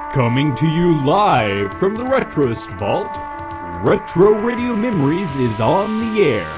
Coming to you live from the Retroist Vault, Retro Radio Memories is on the air.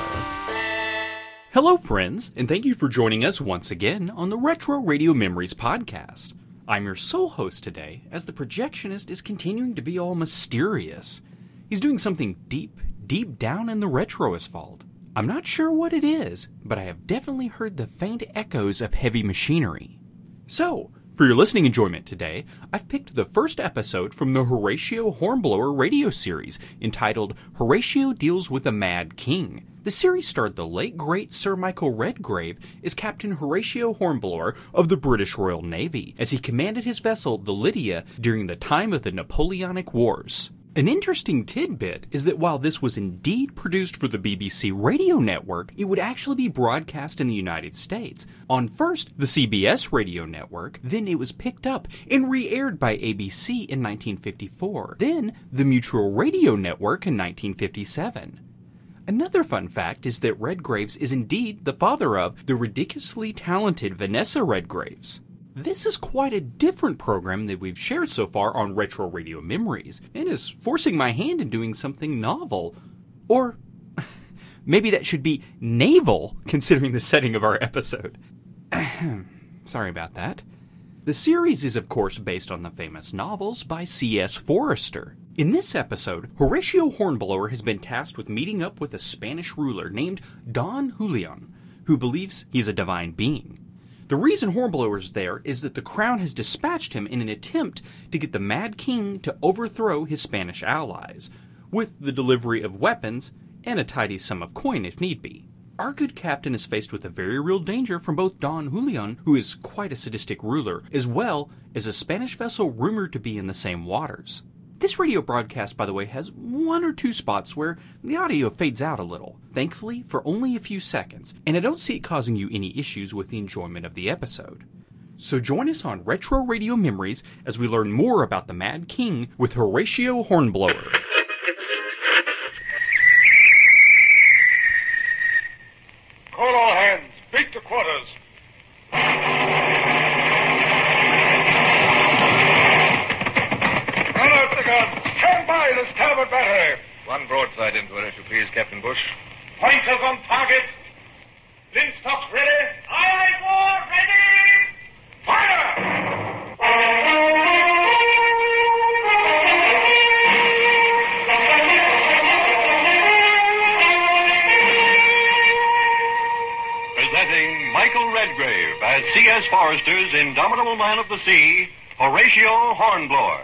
Hello, friends, and thank you for joining us once again on the Retro Radio Memories podcast. I'm your sole host today, as the projectionist is continuing to be all mysterious. He's doing something deep down in the Retroist Vault. I'm not sure what it is, but I have definitely heard the faint echoes of heavy machinery. So, for your listening enjoyment today, I've picked the first episode from the Horatio Hornblower radio series entitled Horatio Deals with a Mad King. The series starred the late great Sir Michael Redgrave as Captain Horatio Hornblower of the British Royal Navy, as he commanded his vessel, the Lydia, during the time of the Napoleonic Wars. An interesting tidbit is that while this was indeed produced for the BBC radio network, it would actually be broadcast in the United States on first the CBS radio network, then it was picked up and re-aired by ABC in 1954, then the Mutual Radio Network in 1957. Another fun fact is that Redgraves is indeed the father of the ridiculously talented Vanessa Redgraves. This is quite a different program that we've shared so far on Retro Radio Memories, and is forcing my hand in doing something novel. Or maybe that should be naval, considering the setting of our episode. Sorry about that. The series is, of course, based on the famous novels by C.S. Forester. In this episode, Horatio Hornblower has been tasked with meeting up with a Spanish ruler named Don Julian, who believes he's a divine being. The reason Hornblower's there is that the crown has dispatched him in an attempt to get the Mad King to overthrow his Spanish allies, with the delivery of weapons and a tidy sum of coin if need be. Our good captain is faced with a very real danger from both Don Julian, who is quite a sadistic ruler, as well as a Spanish vessel rumored to be in the same waters. This radio broadcast, by the way, has one or two spots where the audio fades out a little, thankfully for only a few seconds, and I don't see it causing you any issues with the enjoyment of the episode. So join us on Retro Radio Memories as we learn more about the Mad King with Horatio Hornblower. Call all hands. Beat to quarters. Stand by the starboard battery. One broadside into it, if you please, Captain Bush. Pointers on target. Linstocks ready. Aye, aye, sir. Ready. Fire! Presenting Michael Redgrave as C.S. Forester's indomitable man of the sea, Horatio Hornblower.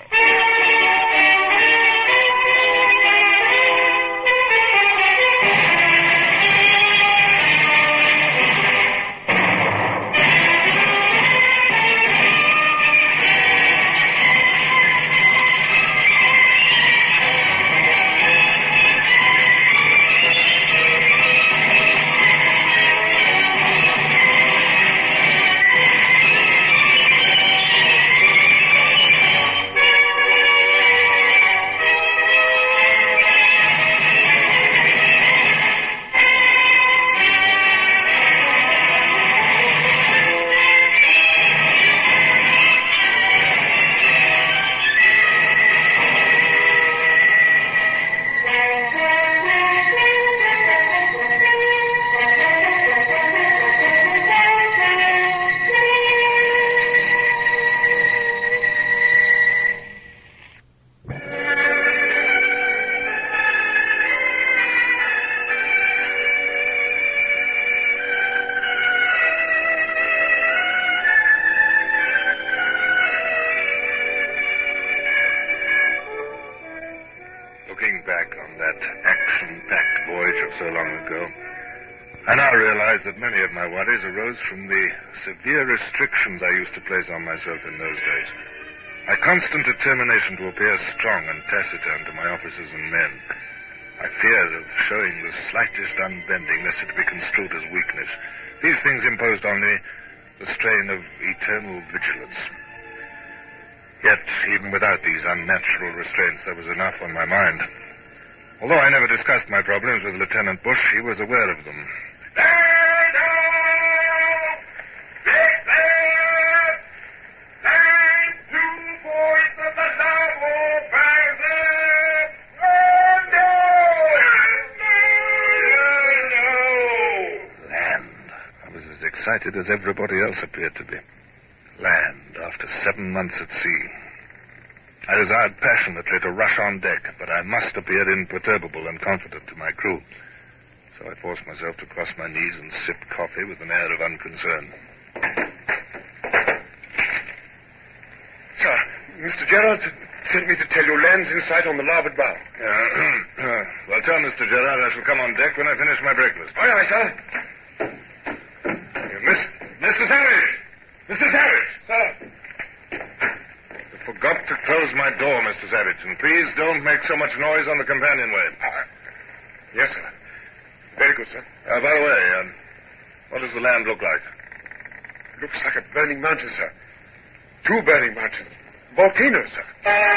That many of my worries arose from the severe restrictions I used to place on myself in those days. My constant determination to appear strong and taciturn to my officers and men. My fear of showing the slightest unbending lest it be construed as weakness. These things imposed on me the strain of eternal vigilance. Yet, even without these unnatural restraints, there was enough on my mind. Although I never discussed my problems with Lieutenant Bush, he was aware of them. Stand to, boys of the excited as everybody else appeared to be. Land after 7 months at sea. I desired passionately to rush on deck, but I must appear imperturbable and confident to my crew. So I forced myself to cross my knees and sip coffee with an air of unconcern. Sir, Mr. Gerard sent me to tell you land's in sight on the larboard bow. Well, tell Mr. Gerard I shall come on deck when I finish my breakfast. Aye, aye, sir. Mr. Savage! Mr. Savage! Sir. You forgot to close my door, Mr. Savage, and please don't make so much noise on the companionway. Yes, sir. Very good, sir. By the way, what does the land look like? It looks like a burning mountain, sir. 2 burning mountains. Volcanoes, sir.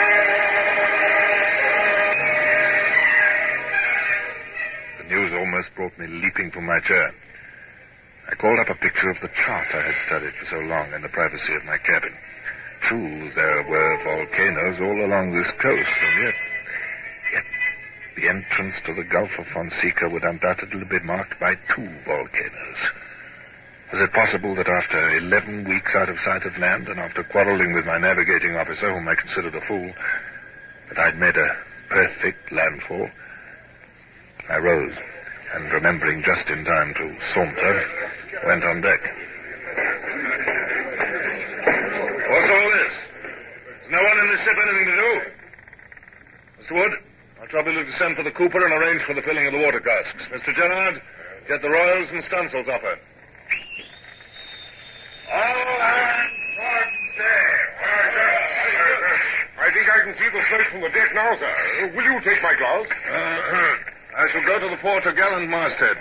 The news almost brought me leaping from my chair. I called up a picture of the chart I had studied for so long in the privacy of my cabin. True, there were volcanoes all along this coast, and yet the entrance to the Gulf of Fonseca would undoubtedly be marked by 2 volcanoes. Was it possible that after 11 weeks out of sight of land, and after quarreling with my navigating officer, whom I considered a fool, that I'd made a perfect landfall? I rose, and remembering just in time to saunter, went on deck. What's all this? Has no one in this ship anything to do? Mr. Wood, I'll trouble you to send for the cooper and arrange for the filling of the water casks. Mr. Gerard, get the royals and stunsails off her. All hands on deck. I think I can see the smoke from the deck now, sir. Will you take my glass? I shall go to the fore-top-gallant masthead.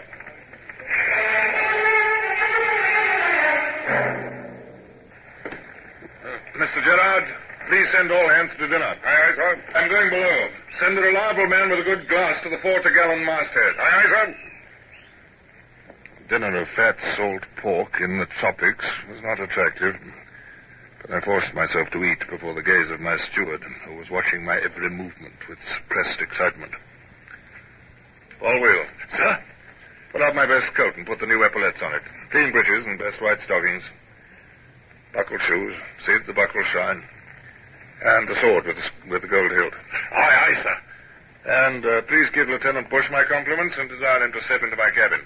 Mr. Gerard, please send all hands to dinner. Aye, aye, sir. I'm going below. Send a reliable man with a good glass to the fore-top-gallant masthead. Aye, aye, sir. Dinner of fat salt pork in the tropics was not attractive, but I forced myself to eat before the gaze of my steward, who was watching my every movement with suppressed excitement. Paul Wheel. Sir? Pull out my best coat and put the new epaulettes on it. Clean breeches and best white stockings. Buckled shoes. See that the buckles shine. And the sword with the gold hilt. Aye, aye, sir. And please give Lieutenant Bush my compliments and desire him to step into my cabin.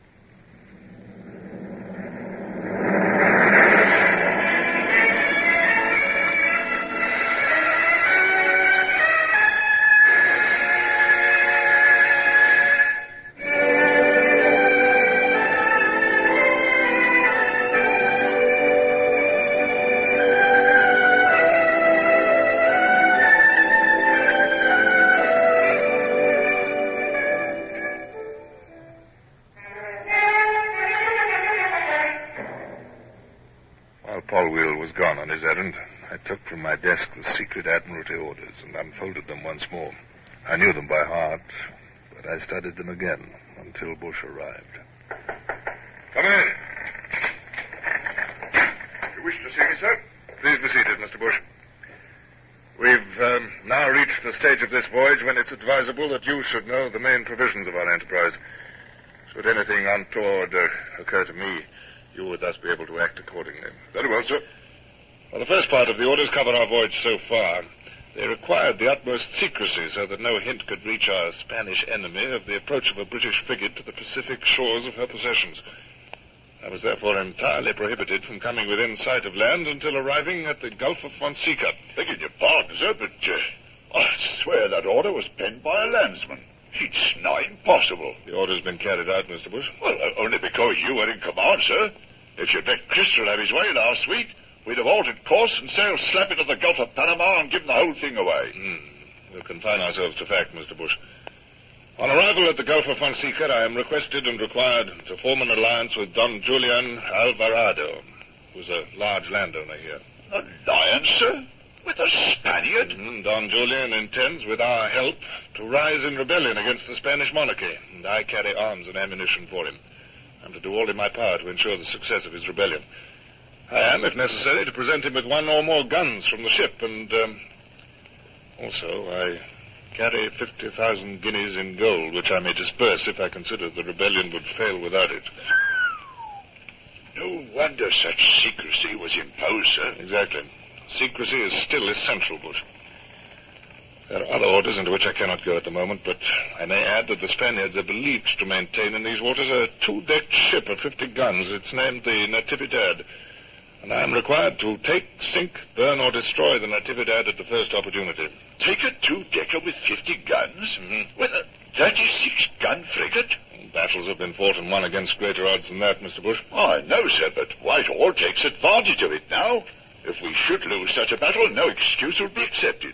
Paul Wheel was gone on his errand. I took from my desk the secret Admiralty orders and unfolded them once more. I knew them by heart, but I studied them again until Bush arrived. Come in. You wish to see me, sir? Please be seated, Mr. Bush. We've now reached the stage of this voyage when it's advisable that you should know the main provisions of our enterprise. Should anything untoward occur to me, you would thus be able to act accordingly. Very well, sir. Well, the first part of the orders covered our voyage so far. They required the utmost secrecy so that no hint could reach our Spanish enemy of the approach of a British frigate to the Pacific shores of her possessions. I was therefore entirely prohibited from coming within sight of land until arriving at the Gulf of Fonseca. Begging your pardon, sir, but I swear that order was penned by a landsman. It's not impossible. The order's been carried out, Mr. Bush. Well, only because you were in command, sir. If you'd let Crystal have his way last week, we'd have altered course and sailed slap into the Gulf of Panama and given the whole thing away. We'll confine ourselves to fact, Mr. Bush. On arrival at the Gulf of Fonseca, I am requested and required to form an alliance with Don Julian Alvarado, who's a large landowner here. Alliance, sir? With a Spaniard? Don Julian intends, with our help, to rise in rebellion against the Spanish monarchy, and I carry arms and ammunition for him. I'm to do all in my power to ensure the success of his rebellion. I am, if necessary, to present him with one or more guns from the ship, and also I carry 50,000 guineas in gold, which I may disperse if I consider the rebellion would fail without it. No wonder such secrecy was imposed, sir. Exactly. Secrecy is still essential, Bush. There are other orders into which I cannot go at the moment, but I may add that the Spaniards are believed to maintain in these waters a 2-decked ship of 50 guns. It's named the Natividad. And I am required to take, sink, burn, or destroy the Natividad at the first opportunity. Take a 2-decker with 50 guns? Mm-hmm. With a 36-gun frigate? Battles have been fought and won against greater odds than that, Mr. Bush. Oh, I know, sir, but Whitehall takes advantage of it now. If we should lose such a battle, no excuse will be accepted.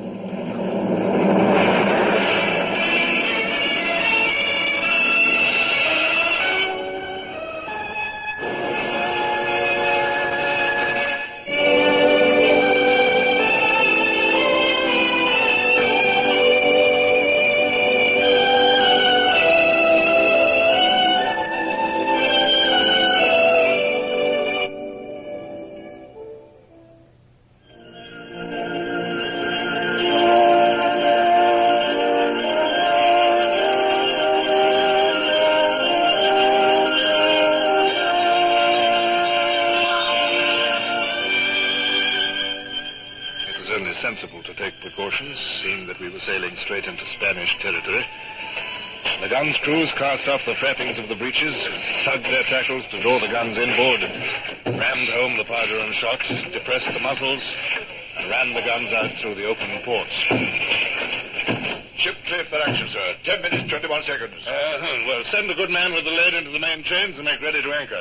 Sensible to take precautions, seeing that we were sailing straight into Spanish territory. The guns' crews cast off the frappings of the breeches, tugged their tackles to draw the guns inboard, rammed home the powder and shot, depressed the muzzles, and ran the guns out through the open ports. Ship cleared for action, sir. 10 minutes, 21 seconds. Well, send the good man with the lead into the main chains and make ready to anchor.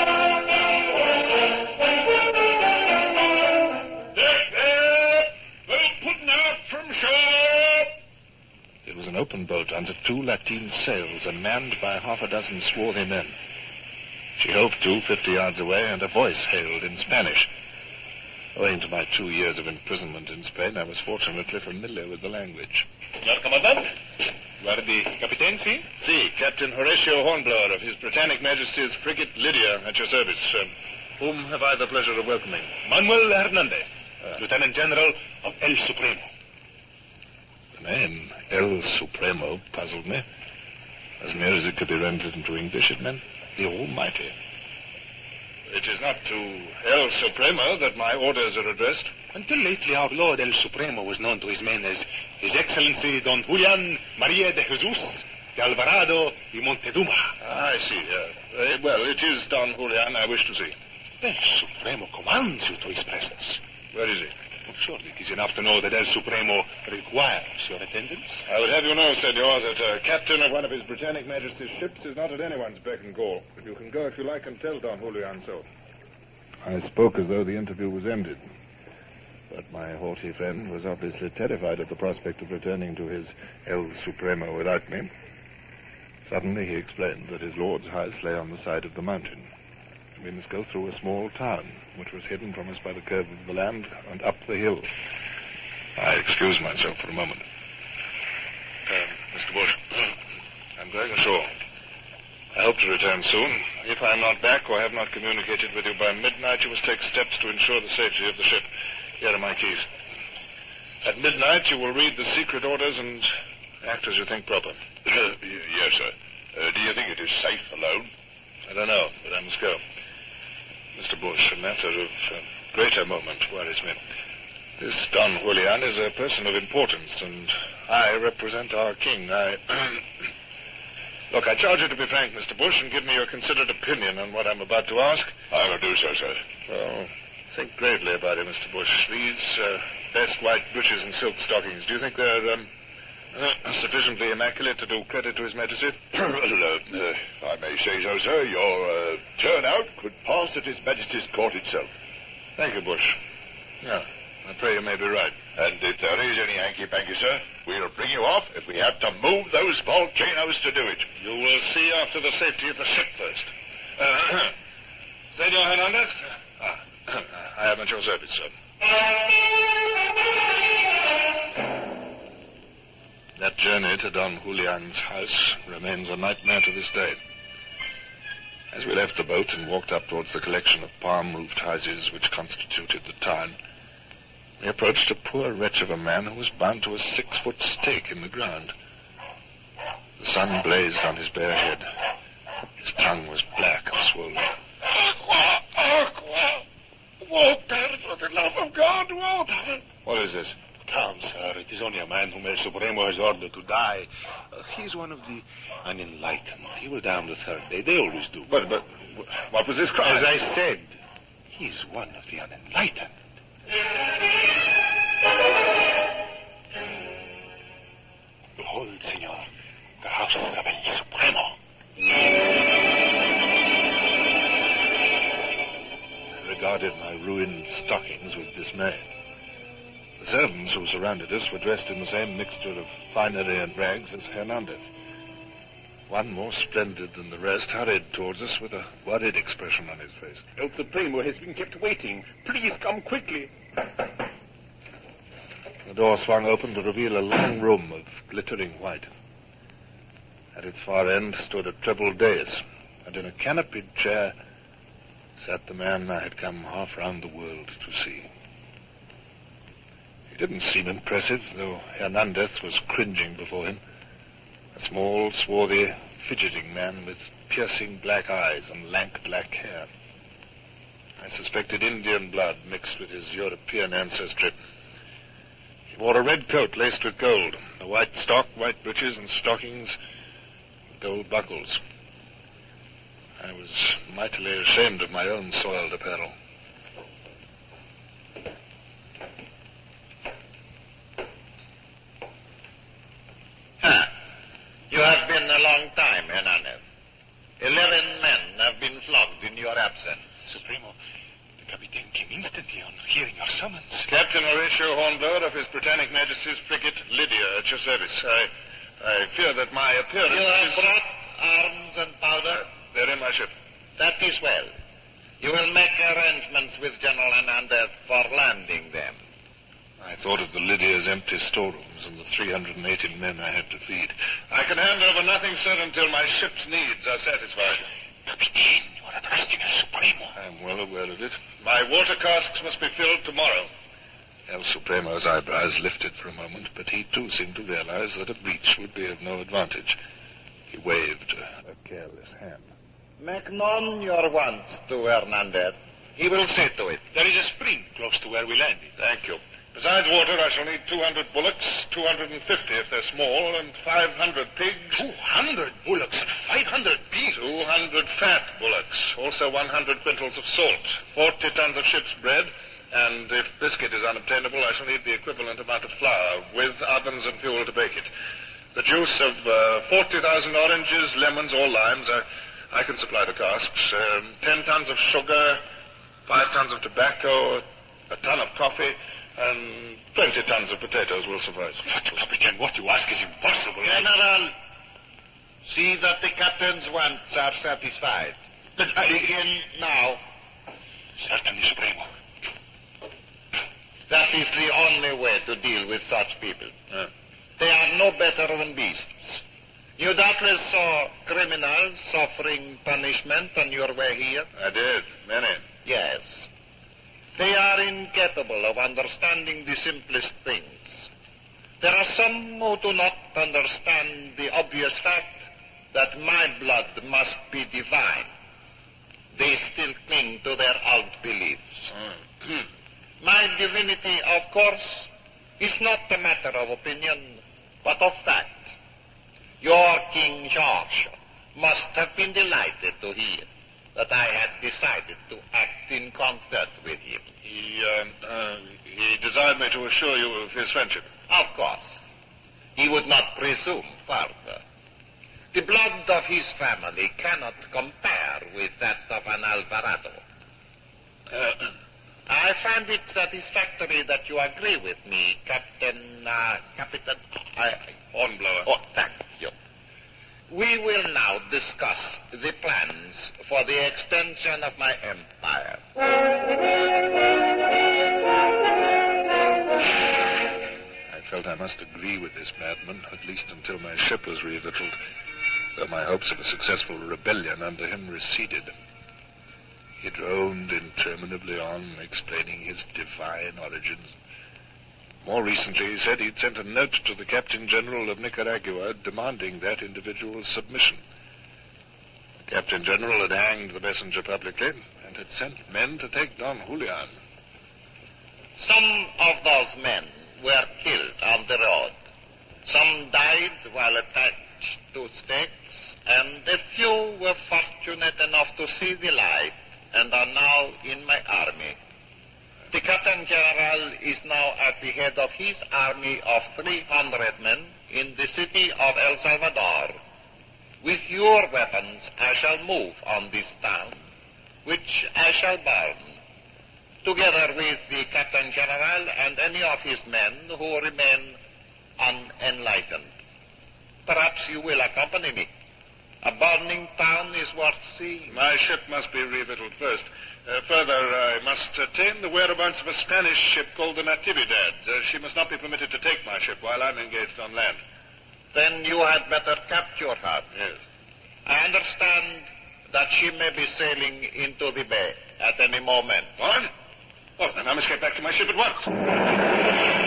It was an open boat under 2 lateen sails and manned by half a dozen swarthy men. She hove to 50 yards away, and a voice hailed in Spanish. Owing to my 2 years of imprisonment in Spain, I was fortunately familiar with the language. Señor Commandant, Guardi Captain, si? Si, Captain Horatio Hornblower of His Britannic Majesty's frigate Lydia at your service. Whom have I the pleasure of welcoming? Manuel Hernandez, Lieutenant General of El Supremo. The name, El Supremo, puzzled me. As near as it could be rendered into English, it meant the Almighty. It is not to El Supremo that my orders are addressed. Until lately, our Lord El Supremo was known to his men as His Excellency Don Julian Maria de Jesus de Alvarado y Montezuma. I see. Well, it is Don Julian I wish to see. El Supremo commands you to his presence. Where is he? Well, surely it is enough to know that El Supremo requires your attendance. I would have you know, senor, that a captain of one of His Britannic Majesty's ships is not at anyone's beck and call. But you can go if you like and tell Don Julian so. I spoke as though the interview was ended. But my haughty friend was obviously terrified at the prospect of returning to his El Supremo without me. Suddenly he explained that his lord's house lay on the side of the mountain. We must go through a small town, which was hidden from us by the curve of the land, and up the hill. I excused myself for a moment. Mr. Bush, I'm going ashore. I hope to return soon. If I am not back or have not communicated with you by midnight, you must take steps to ensure the safety of the ship. Here are my keys. At midnight, you will read the secret orders and act as you think proper. Yes, sir. Do you think it is safe alone? I don't know, but I must go. Mr. Bush, a matter of greater moment worries me. This Don Julian is a person of importance, and I represent our king. Look, I charge you to be frank, Mr. Bush, and give me your considered opinion on what I'm about to ask. I will do so, sir. Well, think gravely about it, Mr. Bush. These best white breeches and silk stockings, do you think they're sufficiently immaculate to do credit to His Majesty? Well, if I may say so, sir, your turnout could pass at His Majesty's court itself. Thank you, Bush. Yeah, I pray you may be right. And if there is any hanky-panky, sir, we'll bring you off if we have to move those volcanoes to do it. You will see after the safety of the ship first. Senor Hernandez? I am at your service, sir. That journey to Don Julian's house remains a nightmare to this day. As we left the boat and walked up towards the collection of palm-roofed houses which constituted the town, we approached a poor wretch of a man who was bound to a 6-foot stake in the ground. The sun blazed on his bare head. His tongue was black and swollen. Water, for the love of God, water! What is this? Calm, sir. It is only a man whom El Supremo has ordered to die. He's one of the unenlightened. He will die on the third day. They always do. But what was his crime? As I said, he's one of the unenlightened. Behold, senor, the house of El Supremo. I regarded my ruined stockings with dismay. The servants who surrounded us were dressed in the same mixture of finery and rags as Hernandez. One more splendid than the rest hurried towards us with a worried expression on his face. El Supremo has been kept waiting. Please come quickly. The door swung open to reveal a long room of glittering white. At its far end stood a treble dais, and in a canopied chair sat the man I had come half round the world to see. He didn't seem impressive, though Hernandez was cringing before him. A small, swarthy, fidgeting man with piercing black eyes and lank black hair. I suspected Indian blood mixed with his European ancestry. He wore a red coat laced with gold, a white stock, white breeches, and stockings with gold buckles. I was mightily ashamed of my own soiled apparel. You have been a long time, Hernandez. 11 men have been flogged in your absence. Supremo, the Capitan came instantly on hearing your summons. Captain Horatio Hornblower of His Britannic Majesty's frigate Lydia at your service. I fear that my appearance You have is... brought arms and powder? They're in my ship. That is well. You will make arrangements with General Hernandez for landing them. I thought of the Lydia's empty storerooms and the 380 men I had to feed. I can hand over nothing, sir, until my ship's needs are satisfied. Capitan, you are addressing El Supremo. I'm well aware of it. My water casks must be filled tomorrow. El Supremo's eyebrows lifted for a moment, but he too seemed to realize that a breach would be of no advantage. He waved a careless hand. Make known your wants to Hernandez. He will see to it. There is a spring close to where we landed. Thank you. Besides water, I shall need 200 bullocks, 250 if they're small, and 500 pigs. 200 bullocks and 500 pigs? 200 fat bullocks. Also 100 quintals of salt, 40 tons of ship's bread, and if biscuit is unobtainable, I shall need the equivalent amount of flour, with ovens and fuel to bake it. The juice of 40,000 oranges, lemons, or limes, I can supply the casks. 10 tons of sugar, 5 tons of tobacco, a ton of coffee, and 20 tons of potatoes will suffice. But, Capitan, what you ask is impossible. General, see that the captain's wants are satisfied. Begin now. Certainly, Supremo. That is the only way to deal with such people. They are no better than beasts. You doubtless saw criminals suffering punishment on your way here? I did, many. Yes. They are incapable of understanding the simplest things. There are some who do not understand the obvious fact that my blood must be divine. They still cling to their old beliefs. My divinity, of course, is not a matter of opinion, but of fact. Your King George must have been delighted to hear that I had decided to act in concert with him. He desired me to assure you of his friendship. Of course. He would not presume further. The blood of his family cannot compare with that of an Alvarado. I find it satisfactory that you agree with me, Captain Hornblower. Oh, thank you. We will now discuss the plans for the extension of my empire. I felt I must agree with this madman, at least until my ship was revictualled, though my hopes of a successful rebellion under him receded. He droned interminably on, explaining his divine origins. More recently, he said he'd sent a note to the Captain General of Nicaragua demanding that individual's submission. Captain General had hanged the messenger publicly and had sent men to take Don Julian. Some of those men were killed on the road. Some died while attached to stakes, and a few were fortunate enough to see the light and are now in my army. The Captain General is now at the head of his army of 300 men in the city of El Salvador. With your weapons, I shall move on this town, which I shall burn, together with the Captain General and any of his men who remain unenlightened. Perhaps you will accompany me. A burning town is worth seeing. My ship must be revictualled first. Further, I must attain the whereabouts of a Spanish ship called the Natividad. She must not be permitted to take my ship while I'm engaged on land. Then you had better capture her. Yes. I understand that she may be sailing into the bay at any moment. What? Oh, then I must get back to my ship at once.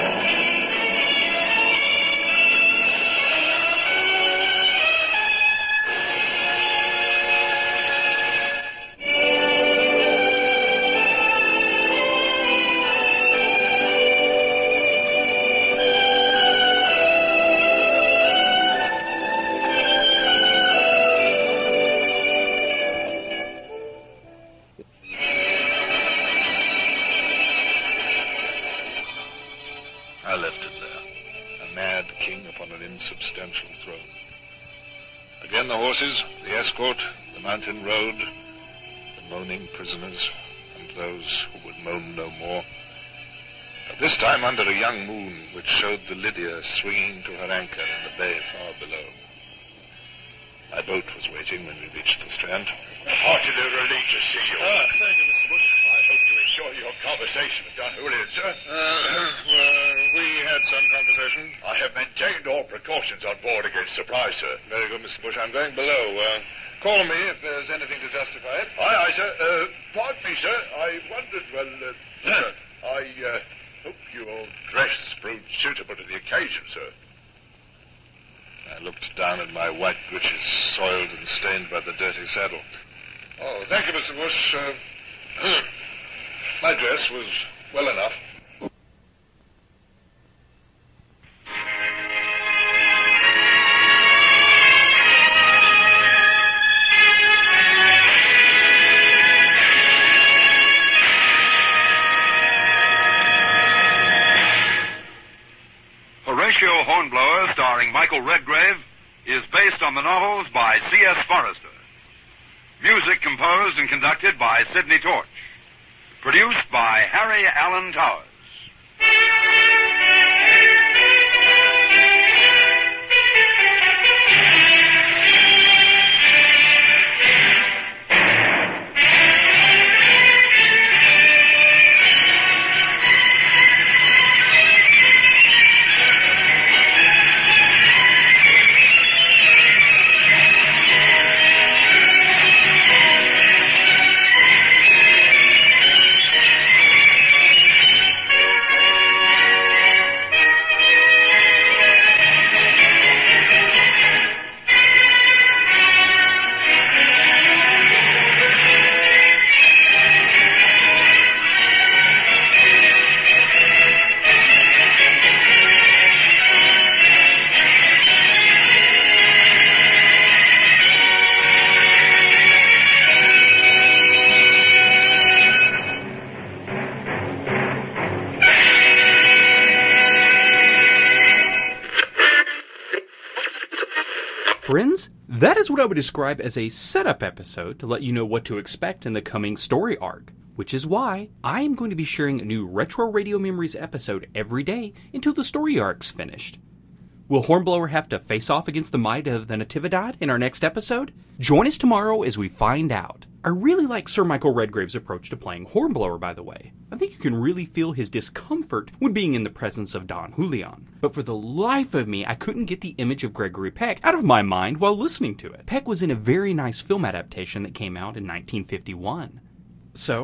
I left it there, a mad king upon an insubstantial throne. Again the horses, the escort, the mountain road, the moaning prisoners, and those who would moan no more. But this time under a young moon which showed the Lydia swinging to her anchor in the bay far below. My boat was waiting when we reached the strand. Heartily relieved to see you. Thank you, Mr. Bush. I hope you enjoy your conversation with Don Julian, sir. We had some conversation. I have maintained all precautions on board against surprise, sir. Very good, Mr. Bush. I'm going below. Call me if there's anything to justify it. Aye, sir. Pardon me, sir. I wondered, I hope your dress proved suitable to the occasion, sir. I looked down at my white breeches, soiled and stained by the dirty saddle. Oh, thank you, Mr. Bush. My dress was well enough. Horatio Hornblower, starring Michael Redgrave, is based on the novels by C.S. Forrester. Music composed and conducted by Sidney Torch. Produced by Harry Allen Towers. Friends, that is what I would describe as a setup episode to let you know what to expect in the coming story arc, which is why I am going to be sharing a new Retro Radio Memories episode every day until the story arc's finished. Will Hornblower have to face off against the might of the Natividad in our next episode? Join us tomorrow as we find out. I really like Sir Michael Redgrave's approach to playing Hornblower, by the way. I think you can really feel his discomfort when being in the presence of Don Julian. But for the life of me, I couldn't get the image of Gregory Peck out of my mind while listening to it. Peck was in a very nice film adaptation that came out in 1951. So,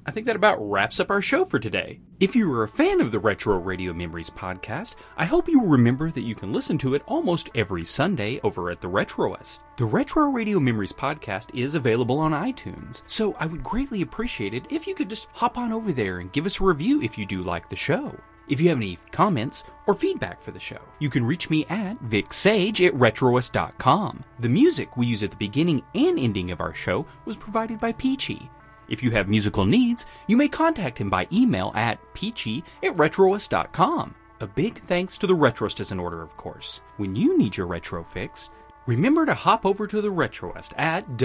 I think that about wraps up our show for today. If you are a fan of the Retro Radio Memories podcast, I hope you will remember that you can listen to it almost every Sunday over at the Retroist. The Retro Radio Memories podcast is available on iTunes, so I would greatly appreciate it if you could just hop on over there and give us a review if you do like the show. If you have any comments or feedback for the show, you can reach me at VicSage@Retroist.com. The music we use at the beginning and ending of our show was provided by Peachy. If you have musical needs, you may contact him by email at peachy@Retroist.com. A big thanks to the Retroist is in order, of course. When you need your retro fix, remember to hop over to the Retroist at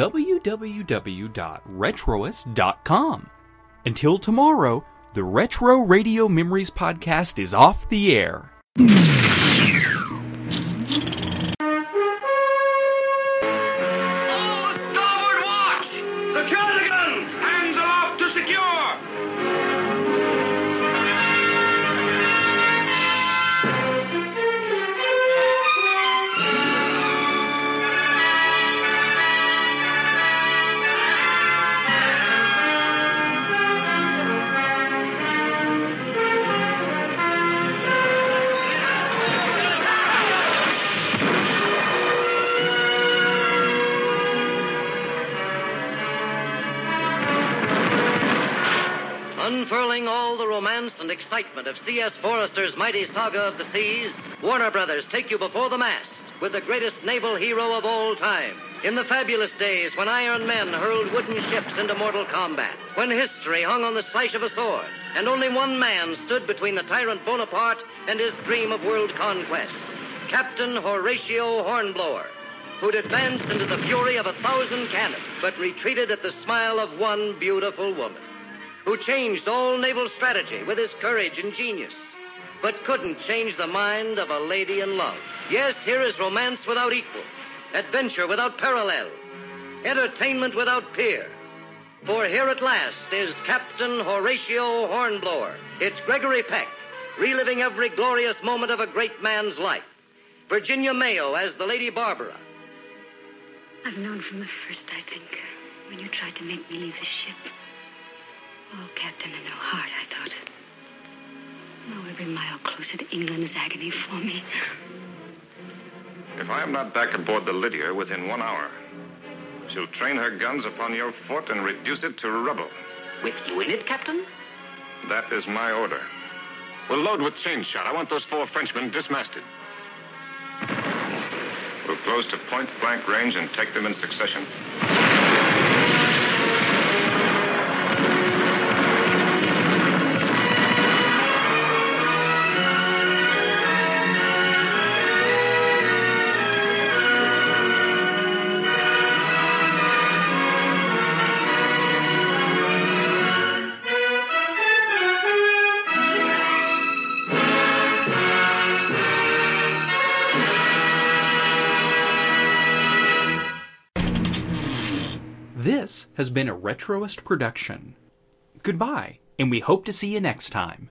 www.retroist.com. Until tomorrow, the Retro Radio Memories podcast is off the air. Unfurling all the romance and excitement of C.S. Forrester's mighty saga of the seas, Warner Brothers take you before the mast with the greatest naval hero of all time. In the fabulous days when iron men hurled wooden ships into mortal combat, when history hung on the slash of a sword, and only one man stood between the tyrant Bonaparte and his dream of world conquest, Captain Horatio Hornblower, who'd advance into the fury of 1,000 cannon, but retreated at the smile of one beautiful woman, who changed all naval strategy with his courage and genius, but couldn't change the mind of a lady in love. Yes, here is romance without equal, adventure without parallel, entertainment without peer. For here at last is Captain Horatio Hornblower. It's Gregory Peck, reliving every glorious moment of a great man's life. Virginia Mayo as the Lady Barbara. I've known from the first, I think, when you tried to make me leave the ship. Oh, Captain, in no heart, I thought. Oh, every mile closer to England is agony for me. If I am not back aboard the Lydia within 1 hour, she'll train her guns upon your fort and reduce it to rubble. With you in it, Captain? That is my order. We'll load with chain shot. I want those 4 Frenchmen dismasted. We'll close to point-blank range and take them in succession. This has been a Retroist production. Goodbye, and we hope to see you next time.